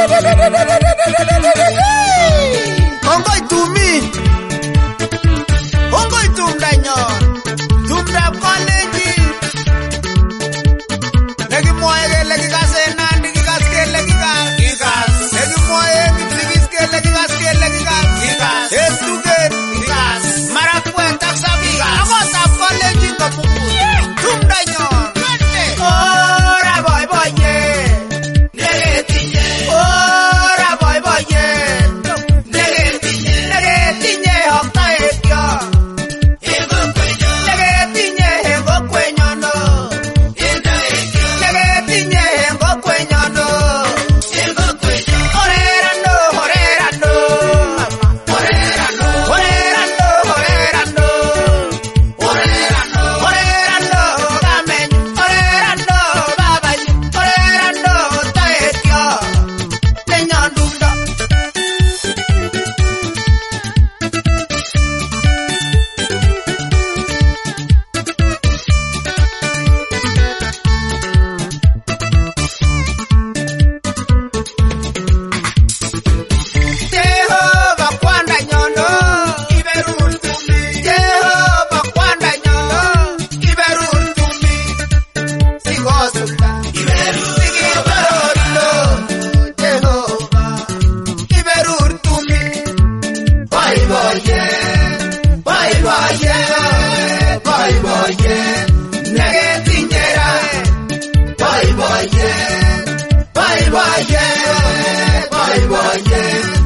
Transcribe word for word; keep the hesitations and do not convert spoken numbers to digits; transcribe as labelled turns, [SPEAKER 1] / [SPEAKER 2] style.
[SPEAKER 1] Ongoi tumi. Ongoi tumdanyo. Tumda college. Lagi moye lagi kase nandi kikas ke lagi kas. Kikas. Lagi moye kikas ke lagi kas ke lagi kas. Kikas. Estuke. Kikas. Marakwe taksabi. Ako sa college kapupu. Tumdanyo. Ora boy boy ye. Negetinye. Ora boy boy ye. Negetinye. Negetinye hokta etyo. Ego kwenyo. Negetinye ego kwenyo no. Ego etyo. Negetinye ego kwenyo no. Ego kwenyo. Orera no, orera no. Orera no. Orera no, orera no. Orera no. Orera no, gamen. Orera no, babay. Orera no, taetyo. Lenyon dumdo. Jehovah kwanda nyono iberul tumi. Jehovah kwanda nyono iberul tumi. Sigosulta iberul sigibarolo. Jehovah iberul tumi. Bye bye yeah. Bye bye yeah. Bye bye yeah. Negetinyera. Bye bye yeah. Bye bye yeah. Bye bye yeah.